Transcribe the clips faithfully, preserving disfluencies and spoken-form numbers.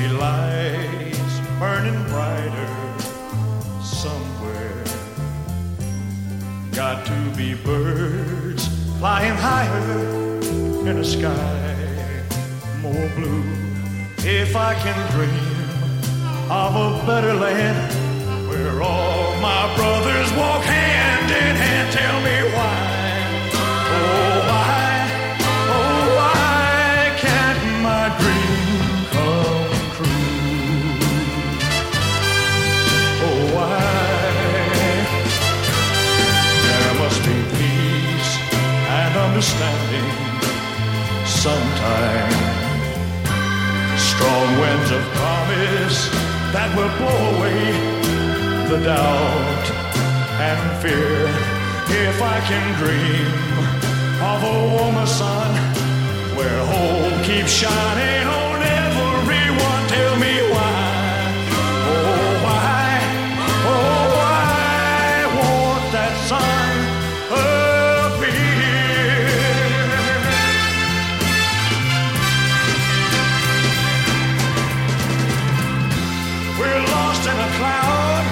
city lights burning brighter somewhere. Got to be birds flying higher in a sky more blue. If I can dream of a better land where all my brothers walk hand in hand, tell me why, oh why, oh why can't my dream come true? Oh why? There must be peace and understanding sometime. Strong winds of promise that will blow away the doubt and fear. If I can dream of a warmer sun where hope keeps shining on everyone, tell me why, oh why, oh why won't that sun appear? We're lost in a cloud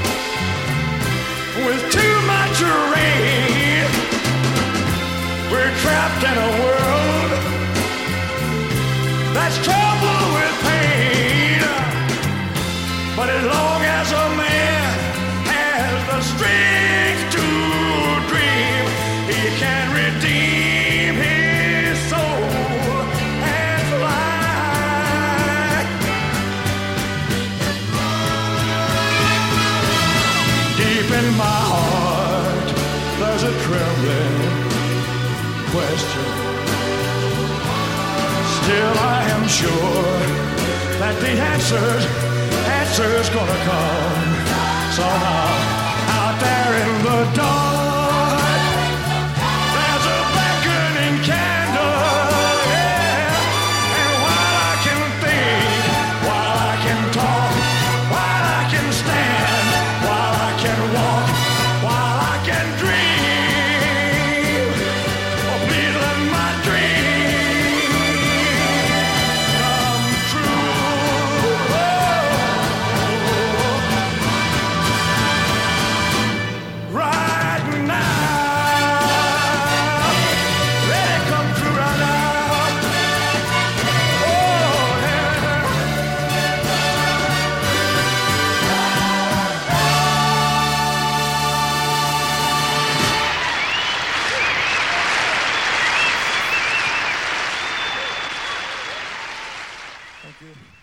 with too much rain. We're trapped in a world that's troubled with pain. But as long as a man has the strength to dream, he can redeem his soul and fly. Deep in my heart, there's a trembling question. Still I am sure that the answers, answer's gonna come somehow. Out there in the dark, there's a beckoning candle, yeah. And while I can think, while I can talk, while I can stand, while I can walk, while I can dream, oh please let my dream come true. Right now, let it come true right now. Oh yeah. Thank you.